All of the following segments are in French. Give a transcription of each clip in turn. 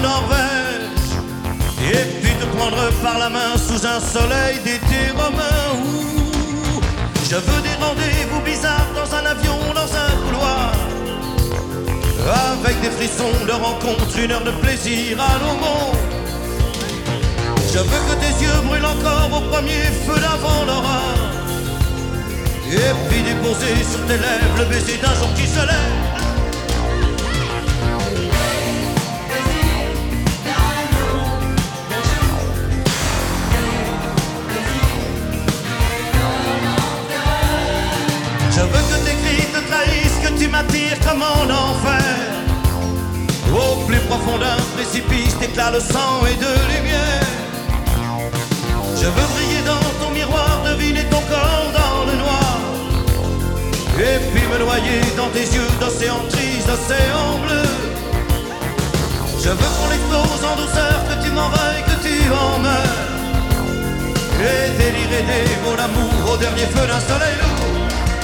Norvège, et puis te prendre par la main sous un soleil d'été romain. Ouh, je veux des rendez-vous bizarres dans un avion, dans un couloir, avec des frissons de rencontre, une heure de plaisir à l'homo. Je veux que tes yeux brûlent encore au premier feu d'avant l'aurore, et puis déposer sur tes lèvres le baiser d'un jour qui se lève. Je veux que tes cris te trahissent, que tu m'attires comme en enfer. Au plus profond d'un précipice t'éclats le sang et de lumière. Je veux briller dans ton miroir, deviner ton corps dans le noir, et puis me noyer dans tes yeux d'océan triste, d'océan bleu. Je veux qu'on explose en douceur, que tu m'en veuilles, que tu en meurs, et délirer des mots d'amour au dernier feu d'un soleil lourd.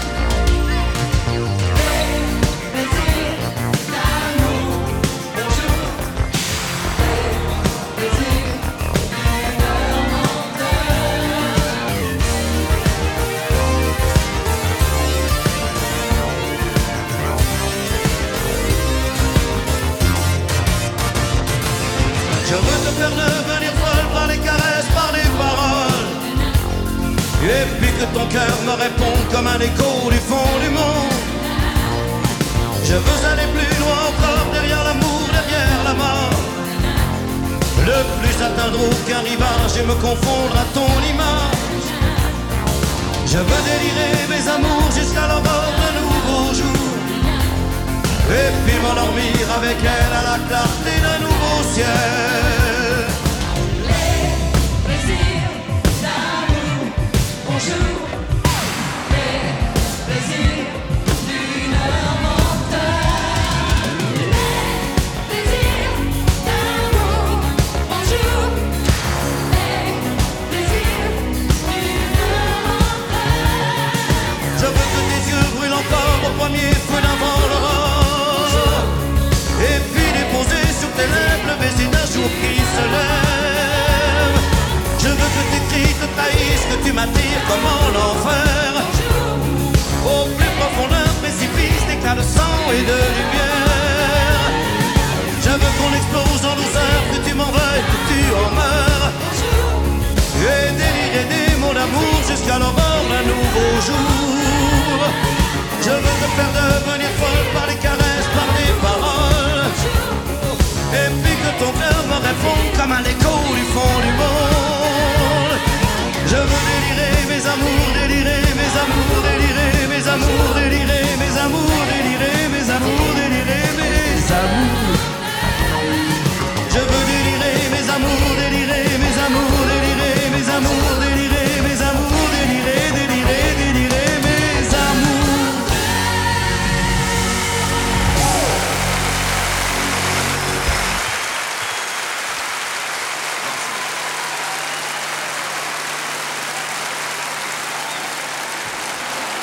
Je veux te faire devenir folle par les caresses, par les paroles, et puis que ton cœur me réponde comme un écho du fond du monde. Je veux aller plus loin encore, derrière l'amour, derrière la mort, le plus atteindre aucun rivage et me confondre à ton image. Je veux délirer mes amours jusqu'à l'aurore d'un nouveau jour, et puis m'endormir avec elle à la clarté d'un nouveau ciel. Les plaisirs d'amour, bonjour. Les plaisirs d'une heure mentale. Les plaisirs d'amour, bonjour. Les plaisirs d'une heure mentale. Je veux que tes yeux brûlent encore au premier feu d'avant l'aurore, et puis déposer sur tes lèvres le baiser d'un jour qui se lève. Je veux que tes cris te trahissent, que tu m'attires comme en enfer. Au plus profond d'un précipice, d'éclats de sang et de lumière. Je veux qu'on explose en douceur, que tu m'en veuilles, que tu en meurs, et délirer des mots d'amour jusqu'à l'aurore d'un nouveau jour. Je veux te faire devenir folle par les caresses, par les paroles, et puis que ton cœur me réponde comme un écho